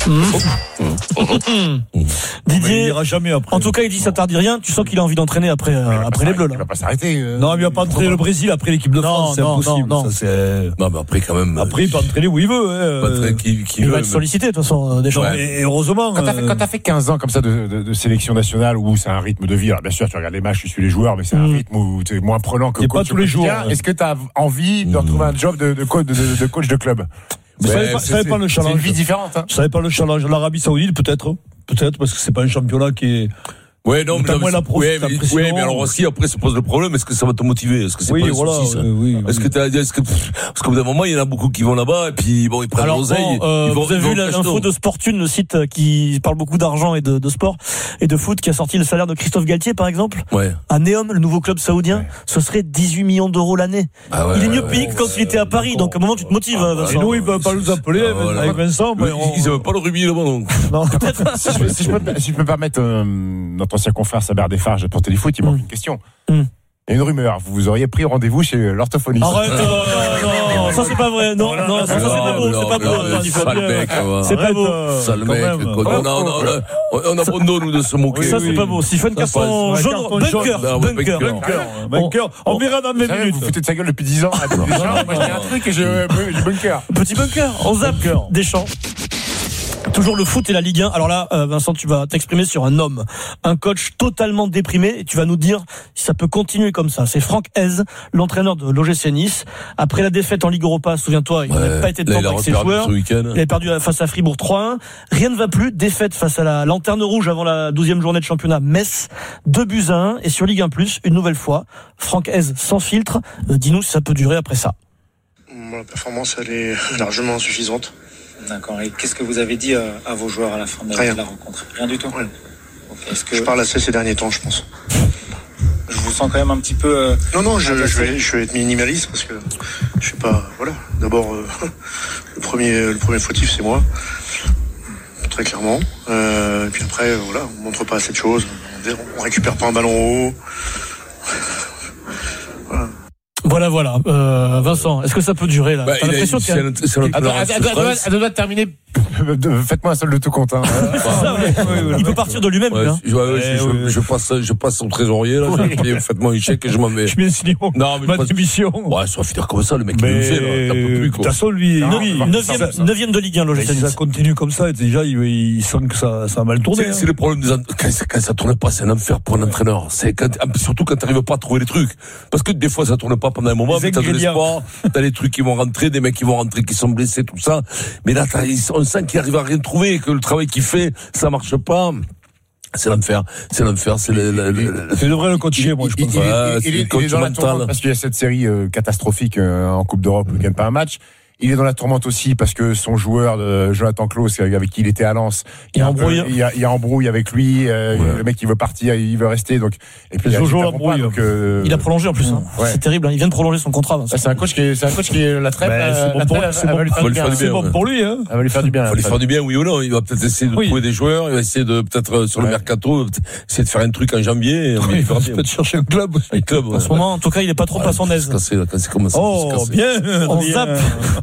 Didier, il ira jamais après. En tout cas, il dit ça t'interdit rien. Tu sens qu'il a envie d'entraîner après les Bleus. Il va pas s'arrêter. Non, il va pas entraîner le Brésil après l'équipe de France. C'est impossible. Non, mais après quand même. Après, il peut entraîner où il veut. Il va être sollicité de toute façon. Des gens. Et heureusement. Quand t'as fait 15 ans comme ça de sélection nationale où c'est un rythme de vie. Alors bien sûr, tu regardes les matchs, tu suis les joueurs, mais c'est un rythme où t'es moins prenant que pas tous les jours. Est-ce que t'as envie de retrouver un job de coach de club? Je savais pas le challenge. C'est une vie différente. Je savais pas le challenge. L'Arabie Saoudite, peut-être, parce que c'est pas un championnat qui est. Mais alors aussi après se pose le problème, est-ce que ça va te motiver? Est-ce que c'est pas le souci, ça? Parce qu'au bout d'un moment il y en a beaucoup qui vont là-bas et puis ils prennent l'oseille. Vous avez vu l'info de Sportune, le site qui parle beaucoup d'argent et de sport et de foot, qui a sorti le salaire de Christophe Galtier par exemple. À Neom, le nouveau club saoudien, ce serait 18 millions d'euros l'année. Il est mieux payé que quand il était à Paris, donc à un moment tu te motives. Et nous ils peuvent pas nous appeler avec Vincent. Ils avaient pas le rugby là-bas donc. Si je peux me permettre notre ancien confrère Saber Desfarges pour Téléfoot, il manque une question. Il y a une rumeur, vous auriez pris rendez-vous chez l'orthophoniste. Arrête, non, ça c'est pas vrai. Non, ça c'est pas beau, c'est pas beau. C'est pas beau. Sale mec, on a bon dos nous de se moquer. Ça c'est pas beau. Siphon carton jaune, bunker. On verra dans 20 minutes. Vous foutez de sa gueule depuis 10 ans. Moi je dis un truc et je bunker. Petit bunker, on zappe Deschamps. Toujours le foot et la Ligue 1. Alors là, Vincent, tu vas t'exprimer sur un homme, un coach totalement déprimé, et tu vas nous dire si ça peut continuer comme ça. C'est Franck Hez, l'entraîneur de l'OGC Nice. Après la défaite en Ligue Europa, souviens-toi, il n'avait pas été de temps avec ses joueurs. Il avait perdu face à Fribourg 3-1. Rien ne va plus. Défaite face à la Lanterne Rouge avant la 12e journée de championnat, Metz, 2-1. Et sur Ligue 1+, une nouvelle fois, Franck Hez sans filtre. Dis-nous si ça peut durer après ça. La performance, elle est largement insuffisante. D'accord. Et qu'est-ce que vous avez dit à vos joueurs à la fin de la rencontre? Rien du tout. Ouais. Okay. Je parle assez ces derniers temps, je pense. Je vous sens quand même un petit peu. Non, je vais être minimaliste parce que je sais pas. Voilà. D'abord, le premier fautif, c'est moi, très clairement. Et puis après, voilà, on montre pas assez de choses. On récupère pas un ballon haut. Voilà. Vincent, est-ce que ça peut durer là? T'as l'impression qu'il y a... Elle doit terminer. Faites-moi un seul de tout compte. Il peut partir de lui-même. Je passe au trésorier là. Faites-moi un chèque et je m'en vais. Je viens signer ma démission. Ouais, ça va finir comme ça, le mec. Il le fait là. T'en peux plus quoi. De toute façon, lui, 9e de Ligue 1, l'OGC. Si ça continue comme ça, déjà, il sent que ça a mal tourné. C'est le problème quand ça tourne pas, c'est un enfer pour un entraîneur. Surtout quand t'arrives pas à trouver les trucs. Parce que des fois, ça tourne pas pendant un moment, mais t'as de l'espoir, t'as les trucs qui vont rentrer, des mecs qui vont rentrer, qui sont blessés, tout ça. Mais là, on sent qu'il arrive à rien trouver, que le travail qu'il fait, ça marche pas. C'est l'enfer. C'est tu devrais le coacher, moi, je pense. Il est dans la tourmente parce qu'il y a cette série catastrophique en Coupe d'Europe où il ne gagne pas un match. il est dans la tourmente aussi parce que son joueur, Jonathan Klaus, avec qui il était à Lens, il y a embrouille avec lui. Le mec, il veut partir, il veut rester. Donc, et puis il a prolongé en plus. C'est terrible. Il vient de prolonger son contrat. C'est un coach qui la traite. C'est bon pour lui. Ça va lui faire du bien. Il va lui faire du bien, oui ou non. Il va peut-être essayer de trouver des joueurs. Il va essayer de peut-être sur le mercato, essayer de faire un truc en janvier. Il va peut-être chercher un club. En ce moment, en tout cas, il est pas trop à son aise. C'est comme ça. Oh, bien. On zappe.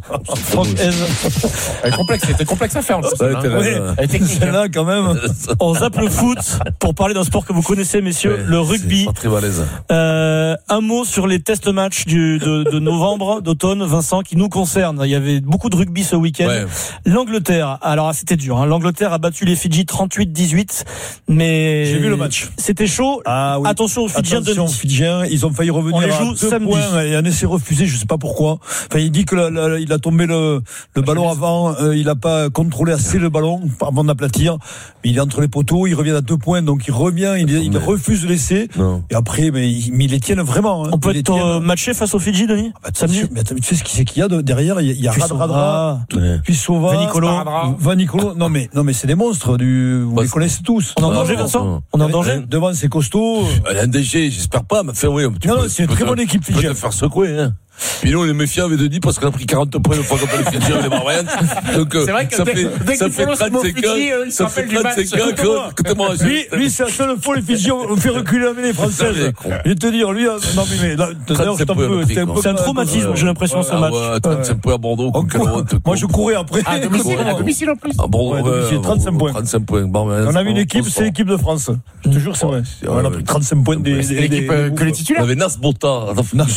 C'était complexe à faire. C'est là quand même. On zappe le foot pour parler d'un sport que vous connaissez, messieurs, le rugby. Pas très balèze. Un mot sur les test matchs de novembre, d'automne, Vincent, qui nous concerne. Il y avait beaucoup de rugby ce week-end. L'Angleterre, alors c'était dur. L'Angleterre a battu les Fidji 38-18, mais j'ai vu le match. C'était chaud. Attention aux Fidjiens. Fidjiens, ils ont failli revenir. On les joue samedi. Points et un essai refusé, je sais pas pourquoi. Enfin, il dit que il a tombé le ballon avant, il a pas contrôlé assez le ballon avant d'aplatir. Mais il est entre les poteaux, il revient à 2 points, donc il revient, il refuse l'essai. Et après, mais ils les tiennent vraiment. On peut être matché face aux Fidji, Denis. Samedi. Mais tu sais ce qu'il y a derrière? Il y a Radradra, Cuisova, Vanicolo. Non mais c'est des monstres vous les connaissez tous. On est en danger, Vincent? On est en danger? Devant, c'est costaud. Elle a un DG, j'espère pas, mais enfin, oui. Non, c'est une très bonne équipe Fidji. Tu peux te faire secouer, hein. Puis nous, on est méfiants avec Denis parce qu'on a pris 40 points une fois contre les Fidji avec les Marocains. Donc, c'est vrai que ça fait 35 ans que t'es mangé. Lui, c'est la seule fois les Fidji ont fait reculer les Françaises. Je vais te dire, lui, non, mais là, c'est un traumatisme, j'ai l'impression, ce match. 35 points à Bordeaux. Moi, je courais après. À domicile en plus. À Bordeaux, 35 points. 35 points. On a vu une équipe, c'est l'équipe de France. Je te jure, c'est vrai. On a pris 35 points des l'équipe que les titulaires. On avait Nas Bota,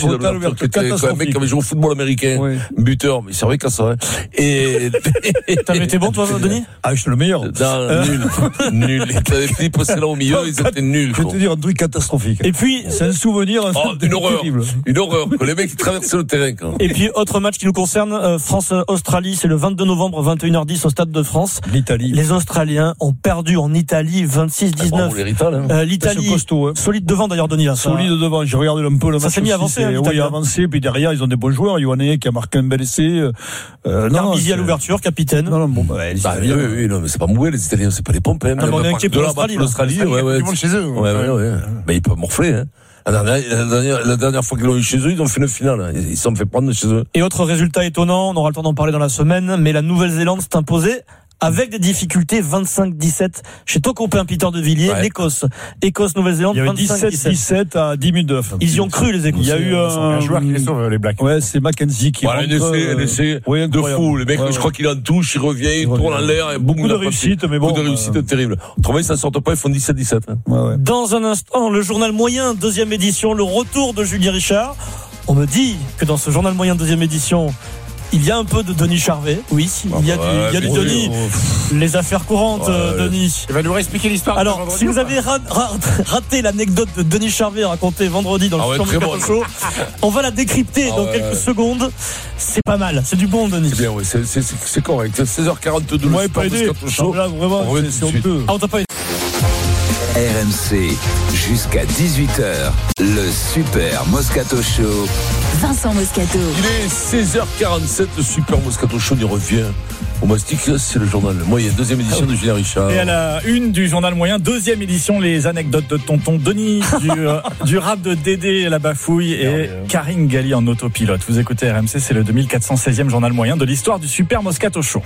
un mec qui avait joué au football américain, buteur, mais c'est vrai qu'à ça. Et t'avais été bon, toi, Denis? J'étais le meilleur. Nul. T'avais Philippe Possela au milieu, ils étaient nuls. Je vais te dire un truc catastrophique. Et puis, c'est un souvenir, une horreur. Une horreur. Que les mecs qui traversaient le terrain, quand. Et puis, autre match qui nous concerne, France-Australie, c'est le 22 novembre, 21h10 au Stade de France. L'Italie. Les Australiens ont perdu en Italie 26-19. L'Italie, solide devant d'ailleurs, Denis. Solide devant. J'ai regardé un peu le match. Ça s'est mis à avancer. Oui, avancé, puis derrière, ils ont des bons joueurs. Yohanné qui a marqué un bel essai. Carbizi à l'ouverture, capitaine. Non, mais c'est pas moué, les Italiens, c'est pas les pompes. On est inquiet pour l'Australie. Ils vont chez eux. Mais ils peuvent morfler, hein. La dernière fois qu'ils l'ont eu chez eux, ils ont fait une finale. Ils s'en fait prendre chez eux. Et autre résultat étonnant, on aura le temps d'en parler dans la semaine, mais la Nouvelle-Zélande s'est imposée avec des difficultés, 25-17 chez Tocopin Peter de Villiers, l'Écosse. Écosse-Nouvelle-Zélande, 25-17 à 10 minutes de fin. Ils y ont cru, les Écossais. Il y a eu un joueur qui les sauve, les Blacks. Ouais, c'est Mackenzie qui rentre. Un essai de fou. Le mec, je crois qu'il en touche, il revient, il tourne en l'air, et beaucoup de réussite, mais bon. Beaucoup de réussite terrible. Autrement, ils s'en sortent pas, ils font 17-17. Dans un instant, le journal moyen, 2e édition, le retour de Julien Richard. On me dit que dans ce journal moyen, 2e édition, il y a un peu de Denis Charvet, oui. Il y a du Denis. Les affaires courantes, Denis. Il va nous réexpliquer l'histoire. Alors, si vous avez raté l'anecdote de Denis Charvet racontée vendredi dans le Super Moscato Show, on va la décrypter dans quelques secondes. C'est pas mal, c'est du bon, Denis. C'est bien, oui, c'est correct. 16h42. Moi, pas aidé. Là, vraiment, c'est honteux. On t'a pas aidé. RMC, jusqu'à 18h, le Super Moscato Show. Vincent Moscato. Il est 16h47, le Super Moscato Show, il revient. Au Mastic, c'est le journal moyen, 2e édition de Julien Richard. Et à la une du journal moyen, 2e édition, les anecdotes de tonton Denis, du rap de Dédé la bafouille et Karine Galli en autopilote. Vous écoutez RMC, c'est le 2416e journal moyen de l'histoire du Super Moscato Show.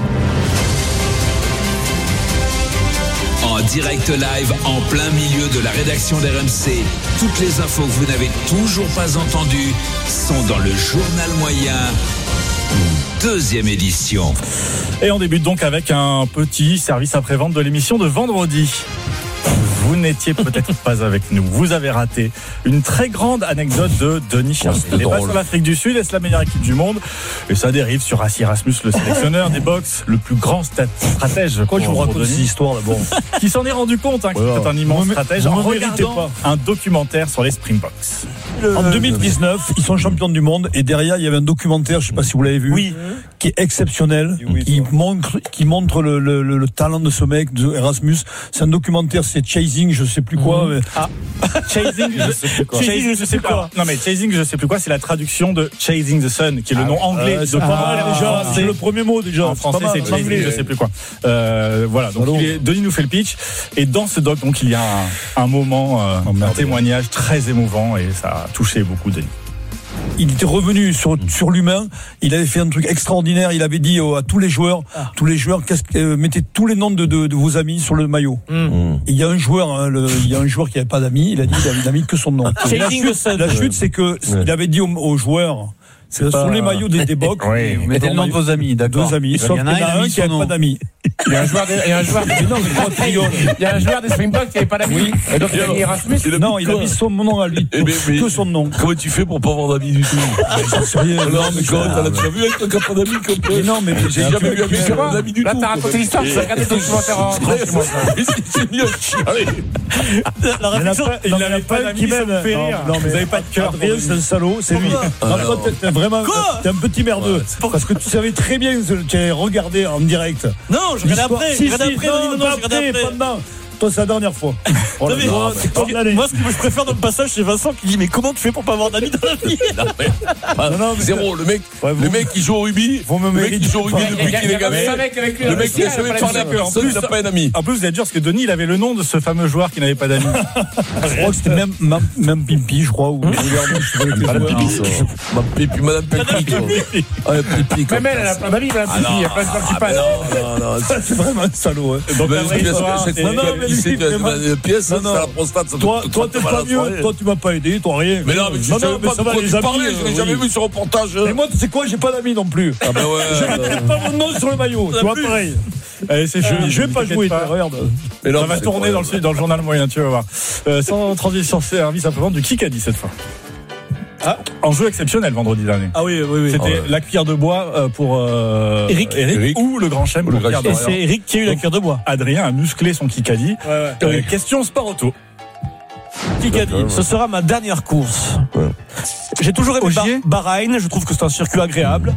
En direct live, en plein milieu de la rédaction d'RMC. Toutes les infos que vous n'avez toujours pas entendues sont dans le journal moyen, 2e édition. Et on débute donc avec un petit service après-vente de l'émission de vendredi. Vous n'étiez peut-être pas avec nous. Vous avez raté une très grande anecdote de Denis Charvet. Il est pas sur l'Afrique du Sud, est-ce la meilleure équipe du monde? Et ça dérive sur Rassi Erasmus, le sélectionneur des box, le plus grand stratège. Quoi, je vous raconte cette histoire d'abord. Qui s'en est rendu compte, qu'il est un immense stratège en regardant un documentaire sur les Springboks. En 2019, ils sont champions du monde et derrière, il y avait un documentaire, je ne sais pas si vous l'avez vu. Oui. qui est exceptionnel, qui montre le talent de ce mec, de Erasmus. C'est un documentaire, c'est Chasing, je sais plus quoi. Mais... Chasing, je sais plus quoi. Chasing, je sais plus quoi. Non mais Chasing, je sais plus quoi, c'est la traduction de Chasing the Sun, qui est le nom anglais de pas mal déjà. C'est le premier mot déjà. En français, c'est Chasing, je sais plus quoi. Voilà. Donc Denis nous fait le pitch, et dans ce doc, donc il y a un moment, un témoignage très émouvant, et ça a touché beaucoup Denis. Il était revenu sur l'humain. Il avait fait un truc extraordinaire. Il avait dit à tous les joueurs, mettez tous les noms de vos amis sur le maillot. Il y a un joueur, qui n'avait pas d'amis. Il a dit il n'a mis que son nom. La chute, c'est que il avait dit aux joueurs. C'est sur les maillots des Bocs. Mettez le nom de vos amis, d'accord. Deux amis, sauf qu'il y en a un qui n'avait pas d'amis. Il y a un joueur des Springboks qui n'avait pas d'amis. Et donc il a mis Erasmus. Non, il a mis son nom à lui. Que son nom. Comment tu fais pour pas avoir d'amis du tout? J'en sais rien. Non, mais quand t'as déjà vu avec toi qui n'a pas d'amis comme toi? Non, mais j'ai jamais vu un mec qui n'a pas d'amis du tout. Là, t'as raconté l'histoire, tu as regardé ton documentaire en tranquillement. C'est mieux. La réflexion, il n'avait pas d'amis, ça me fait rire. Non, mais vous n'avez pas de cœur. Adrien, c'est un salaud, c'est lui. Vraiment, t'es un petit merdeux. Parce que tu savais très bien que tu avais regardé en direct. Non, je regardais après. Je regardais après. Toi, c'est la dernière fois. Moi, ce que je préfère dans le passage, c'est Vincent qui dit mais comment tu fais pour pas avoir d'amis dans la vie? Zéro. Le mec qui joue au rugby. Le mec qui joue au rugby depuis qu'il est gamin. Le mec qui a jamais parlé à personne, il n'a pas un ami. En plus, vous êtes dur parce que Denis, il avait le nom de ce fameux joueur qui n'avait pas d'amis. Je crois que c'était même Pimpi, je crois. Madame Pimpi. Madame Pimpi. Même elle a plein d'amis, Madame Pimpi. Il y a plein de gens qui passent. Non, c'est vraiment un salaud. Donc, il sait que la pièce, c'est la prostate. Toi, t'es pas mieux. Toi, tu m'as pas aidé, toi, rien. Mais non, mais je savais pas de quoi tu parlais. Je l'ai jamais vu sur reportage. Mais moi, tu sais quoi, j'ai pas d'amis non plus. Ah ben ouais. Je mettrai pas mon nom sur le maillot. Tu vois, pareil. Allez, c'est joli. Je vais pas jouer, regarde. Ça va tourner dans le journal moyen, tu vas voir. Sans transition, service après-vente du Kikadi cette fois. En jeu exceptionnel vendredi dernier. Ah oui. C'était la cuillère de bois pour Eric ou le grand chelem pour Pierre Dorian. Et c'est Eric qui a eu la cuillère de bois. Adrien a musclé son Kikadi. Question sport auto. Kikadi, ce sera ma dernière course. J'ai toujours aimé Bahreïn, je trouve que c'est un circuit agréable.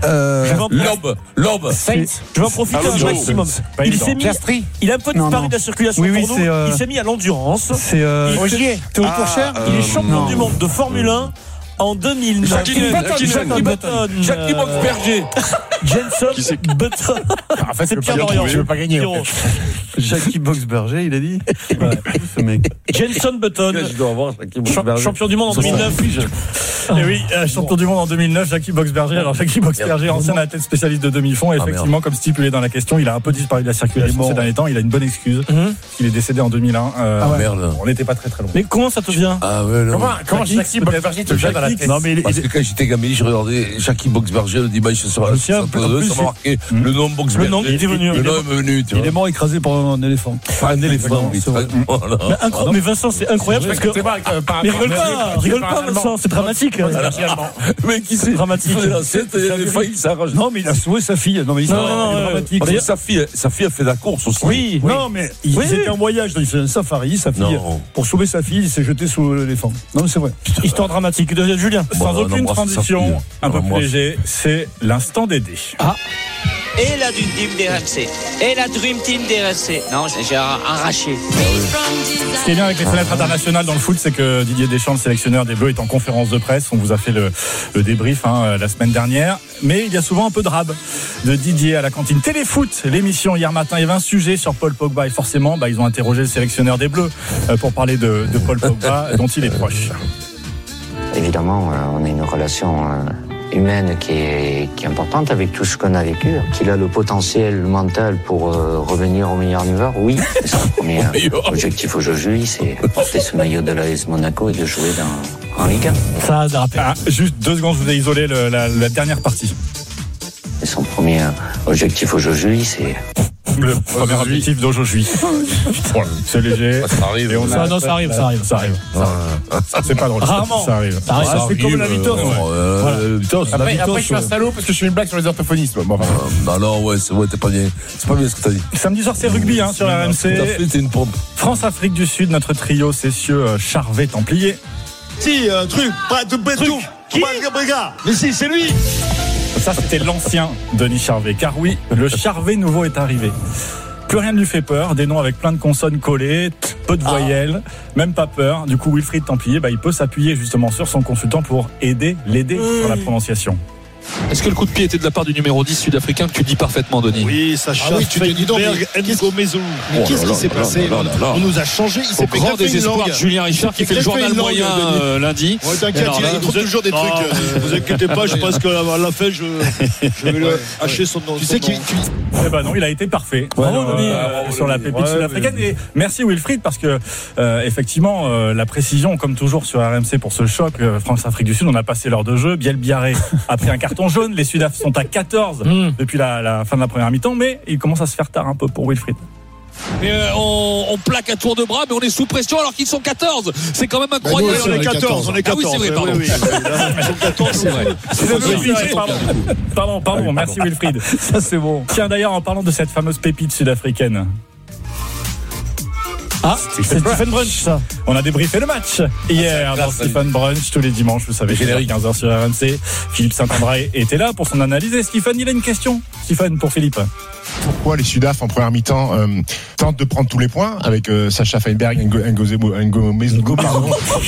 Lobe. Je vais en profiter un maximum. Il a un peu disparu de la circulation pour nous. Il s'est mis à l'endurance. C'est Ogier. Théo Pourchère, il est champion du monde de Formule 1 en 2009. Jackie Boxberger. Jenson Button. En fait, c'est Pierre Dorian. Je veux pas gagner. Jackie Boxberger, il a dit. Ce mec. Jenson Button. Champion du monde en 2009. Et oui, champion du monde en 2009, Jackie Boxberger. Alors, Jackie Boxberger, ancien athlète spécialiste de demi-fond. Effectivement, comme stipulé dans la question, il a un peu disparu de la circulation ces derniers temps. Il a une bonne excuse. Il est décédé en 2001. Merde. On n'était pas très loin. Mais comment ça te vient? Comment Jackie Boxberger te vient dans la tête? Non, mais parce que quand j'étais gamin, je regardais Jackie Boxberger le dimanche soir. Ça m'a marqué le nom Boxberger. Le nom est venu. Le nom est venu. Il est mort écrasé par un éléphant. Pas un éléphant. Mais Vincent, c'est incroyable parce que. Mais rigole pas, Vincent, c'est dramatique. Mais qui c'est dramatique? L'éléphant, il s'arrache. Non, mais il a sauvé sa fille. Non, mais c'est dramatique. Sa fille a fait la course aussi. Oui. Non, mais c'était un voyage. Il fait un safari. Sa fille, pour sauver sa fille, il s'est jeté sous l'éléphant. Non, mais c'est vrai. Histoire dramatique. Julien. Sans aucune transition, un peu plus léger, c'est l'instant d'aider. Et la Dream Team d'RMC. Et la Dream Team d'RMC. Non, j'ai arraché. Ce qui est bien avec les fenêtres internationales dans le foot, c'est que Didier Deschamps, le sélectionneur des Bleus, est en conférence de presse. On vous a fait le débrief la semaine dernière. Mais il y a souvent un peu de rab de Didier à la cantine. Téléfoot, l'émission hier matin, il y avait un sujet sur Paul Pogba. Et forcément, ils ont interrogé le sélectionneur des Bleus pour parler de Paul Pogba, dont il est proche. Évidemment, on a une relation humaine qui est importante avec tout ce qu'on a vécu. Qu'il a le potentiel mental pour revenir au meilleur niveau, oui. C'est son premier objectif aujourd'hui, c'est porter ce maillot de l'AS Monaco et de jouer en Ligue 1. Ça a dérapé. Juste 2 secondes, je vous ai isolé la dernière partie. Et son premier objectif aujourd'hui, c'est... Le premier objectif d'aujourd'hui. Voilà, c'est léger. Ça arrive. Ça arrive. C'est pas drôle. Rarement. Ça arrive. C'est comme la Vitos. Après, je suis un salaud parce que je fais une blague sur les orthophonistes. Non, t'es pas bien. C'est pas bien ce que t'as dit. Samedi soir, c'est rugby sur la RMC. Tout à fait, t'es une pompe. France-Afrique du Sud, notre trio, c'est Cieux Charvet-Templier. Si, truc. Qui? Mais si, c'est lui. Ça, c'était l'ancien Denis Charvet. Car oui, le Charvet nouveau est arrivé. Plus rien ne lui fait peur, des noms avec plein de consonnes collées, peu de voyelles, même pas peur. Du coup, Wilfried Templier, il peut s'appuyer justement sur son consultant pour l'aider sur la prononciation. Est-ce que le coup de pied était de la part du numéro 10 sud-africain que tu dis parfaitement, Denis? Oui, Sacha Feinberg Ngomezulu. Mais qu'est-ce qui s'est passé? On nous a changé. Il s'est fait grand désespoir de Julien Richard qui fait le journal moyen lundi. T'inquiète, il trouve toujours des trucs. Vous inquiétez pas, je pense qu'à la fin, je vais le hacher son nom. Tu sais qu'il... Eh ben non, il a été parfait. Bravo Denis sur la pépite sud-africaine. Et merci Wilfried parce que effectivement la précision, comme toujours sur RMC pour ce choc France-Afrique du Sud, on a passé l'heure de jeu. Biel Biarré a pris un carton jaune. Les Sudaf sont à 14 depuis la fin de la première mi-temps, mais il commence à se faire tard un peu pour Wilfried. Et on plaque à tour de bras, mais on est sous pression alors qu'ils sont 14. C'est quand même incroyable. On est 14. Ah oui, c'est vrai, pardon. Ils sont 14, c'est vrai. Pardon, merci Wilfried. Ça, c'est bon. Tiens, d'ailleurs, en parlant de cette fameuse pépite sud-africaine. Ah, c'est Stephen Brunch, ça. On a débriefé le match hier dans Stephen Brunch tous les dimanches, vous savez, générique 15h sur RMC. Philippe Saint-André était là pour son analyse. Et Stephen, il a une question. Stephen, pour Philippe. Pourquoi les Sudaf en première mi-temps tentent de prendre tous les points avec Sacha Feinberg, Ngomezulu, pardon.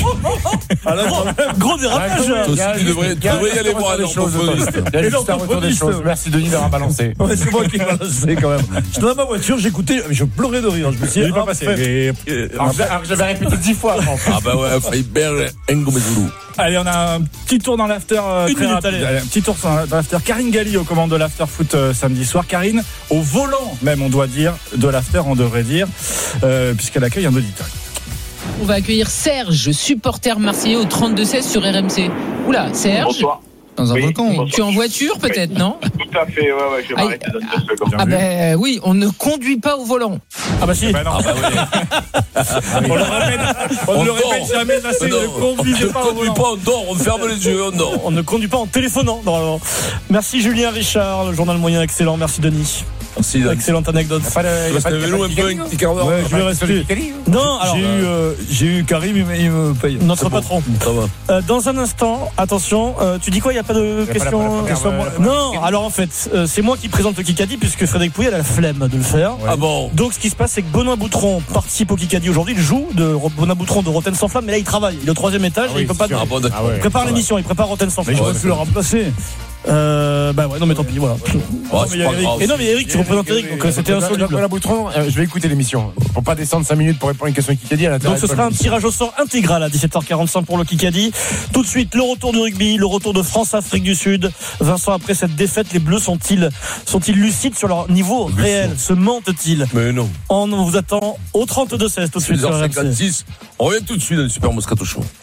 Gros dérapage. Tu devrais y aller voir les choses. Il y a juste un retour des choses. Merci Denis d'avoir balancé. Ouais, c'est moi qui ai balancé quand même. J'étais dans ma voiture, j'écoutais, mais je pleurais de rire. Je me suis dit, pas passé. Alors j'avais répété 10 fois. Ah bah ouais, Feinberg, Ngomezulu. Allez, on a un petit tour dans l'after. Un petit tour dans l'after. Karine Galli aux commandes de l'after foot samedi soir. Karine, au volant même, on doit dire, de l'after, on devrait dire, puisqu'elle accueille un auditeur. On va accueillir Serge, supporter marseillais au 32-16 sur RMC. Oula, Serge. Bonsoir. Dans un volcan. Bonsoir. Tu es en voiture peut-être, non? Tout à fait, ouais, je vais m'arrêter dans 2 secondes. Ah ben oui, on ne conduit pas au volant. Ah bah si. Ah bah oui. On ne le répète jamais assez. Ne conduisez pas au volant. On dort, on ferme les yeux, on dort. On ne conduit pas en téléphonant normalement. Merci Julien Richard, le journal moyen excellent. Merci Denis. Merci. Excellente anecdote. Il pas de vélo un peu un petit quart d'heure. Ouais, je vais rester. Non, alors j'ai eu Karim, il me paye. Notre patron. Ça va. Dans un instant, attention, tu dis quoi? Il n'y a pas de question? Non, alors en fait, c'est moi qui présente le Kikadi puisque Frédéric Pouillet a la flemme de le faire. Ah bon? Donc ce qui se passe, c'est que Benoît Boutron participe au Kikadi aujourd'hui. Il joue de Benoît Boutron de Rotten sans flamme, mais là il travaille. Il est au 3e étage et il peut pas. Il prépare l'émission, il prépare Rotten sans flamme. Mais je peux le remplacer. Bah ouais, non mais tant pis, voilà. Et non mais Eric, tu représentes Eric, donc c'était insoluble. Nicolas Boutron, je vais écouter l'émission pour pas descendre 5 minutes pour répondre à une question Kikadi à l'intérieur. Donc ce sera un tirage au sort intégral à 17h45 pour le Kikadi. Tout de suite le retour du rugby, le retour de France-Afrique du Sud. Vincent, après cette défaite, les Bleus sont-ils lucides sur leur niveau réel? Se mentent-ils? Mais non. On vous attend au 32-16 tout de suite sur RMC. 6h56. On revient tout de suite dans le Super Moscato Show.